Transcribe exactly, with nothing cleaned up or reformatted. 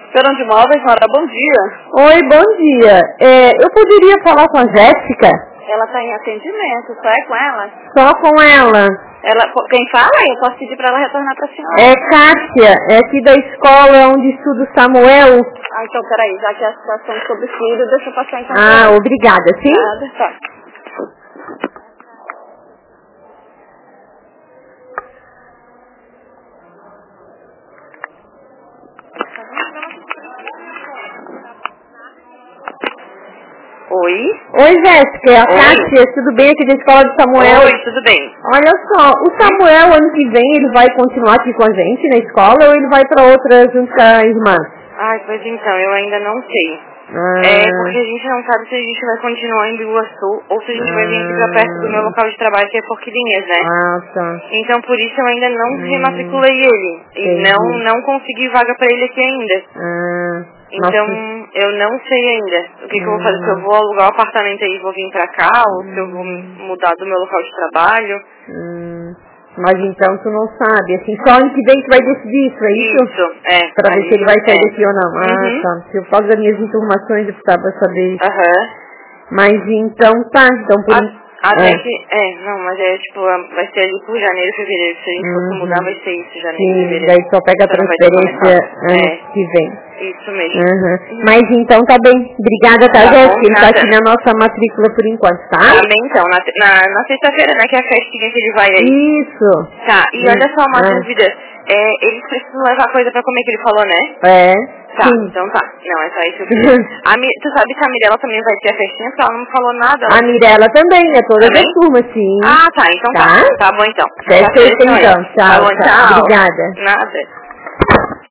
Feirão de Móveis, Mara, bom dia. Oi, bom dia. É, eu poderia falar com a Jéssica? Ela está em atendimento, só é com ela? Só com ela. Ela, quem fala? Eu posso pedir para ela retornar para a senhora. É Kátia, é aqui da escola onde estuda o Samuel. Ah, então peraí, já que a situação é sobre filho, deixa eu passar então. Ah, obrigada, sim? Nada, tá. Oi? Oi, Jéssica, é a Oi. Kátia, tudo bem aqui da escola do Samuel? Oi, tudo bem. Olha só, o Samuel ano que vem ele vai continuar aqui com a gente na escola ou ele vai para outra junto com a irmã? Ai, pois então, eu ainda não sei. Ah, É porque a gente não sabe se a gente vai continuar em Biguaçu ou se a gente vai vir aqui pra perto do meu local de trabalho, que é Porquilinhas, né? ah, tá. Então por isso eu ainda não Hum, rematriculei ele. E entendi. não, não consegui vaga pra ele aqui ainda. Ah, Então nossa. eu não sei ainda o que, que eu vou fazer. Se eu Hum, vou alugar o apartamento aí e vou vir pra cá, ou se eu vou mudar do meu local de trabalho. hum. Mas então tu não sabe, assim, só ano que vem tu vai decidir isso, é isso? Isso, é. Pra ver Aí, se ele vai sair é. daqui ou não. Ah, Uhum. tá. Se eu falo das minhas informações, eu precisava saber isso. Aham. Mas então tá, então por... A- Até É. que, é, não, mas é tipo, vai ser ali por janeiro, fevereiro. Se a gente fosse Uhum. mudar, vai ser isso, janeiro, Sim, fevereiro. daí só pega a Você não vai ter transferência começado. ano É, que vem. isso mesmo. Uhum. Uhum. Mas então tá bem. Obrigada, tá, Tá Jéssica? bom, Ele tá nada. aqui na nossa matrícula por enquanto, tá? Tá bem, então, na, na, na sexta-feira, né, que é a festinha que ele vai aí. Isso. Tá, e olha só uma Ah, dúvida. É, eles precisam levar coisa pra comer, que ele falou, né? é. Tá, Sim. então tá. Não, é só isso que eu queria. A Mi, tu sabe que a Mirella também vai ter a festinha, porque ela não me falou nada. Ela A disse- Mirella também, é toda da Também? turma, sim. Ah, tá, então tá. Tá? Tá bom, então. Até Já sei, sexta então, então. é. Tchau, Tá bom, tchau. tchau. Obrigada. Nada.